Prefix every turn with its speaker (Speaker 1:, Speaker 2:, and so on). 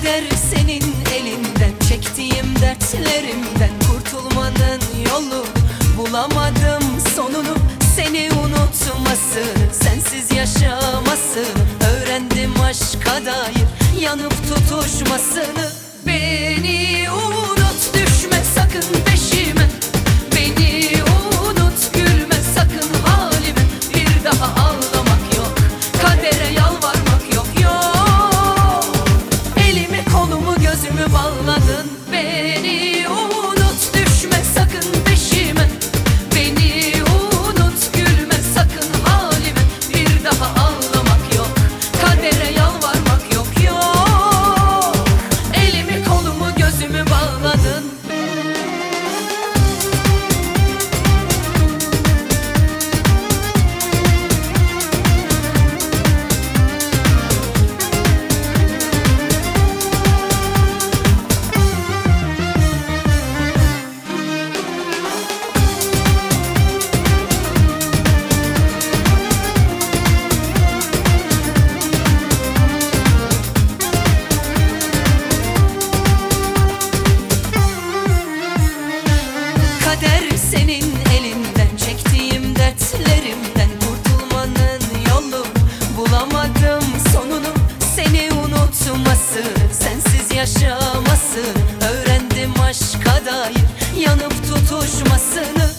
Speaker 1: Kader senin elinden, çektiğim dertlerimden kurtulmanın yolu bulamadım sonunu. Seni unutmasını, sensiz yaşamasını öğrendim, aşka dair yanıp tutuşmasını. Beni unut, düşme sakın peşime. Beni unut, gülme sakın halime. Bir daha ağlamak yok, kadere yalvarmak yok, yok. Elimi kolumu gözümü bağladın. Beni unut, düşme sakın peşime. Beni unut, gülme sakın halime. Bir daha ağlamak yok, kadere yalvarmak yok, yok. Elimi kolumu gözümü bağladın. Kader senin elinden, çektiğim dertlerimden kurtulmanın yolu bulamadım sonunu. Seni unutmasını, sensiz yaşamasını öğrendim, aşka dair yanıp tutuşmasını.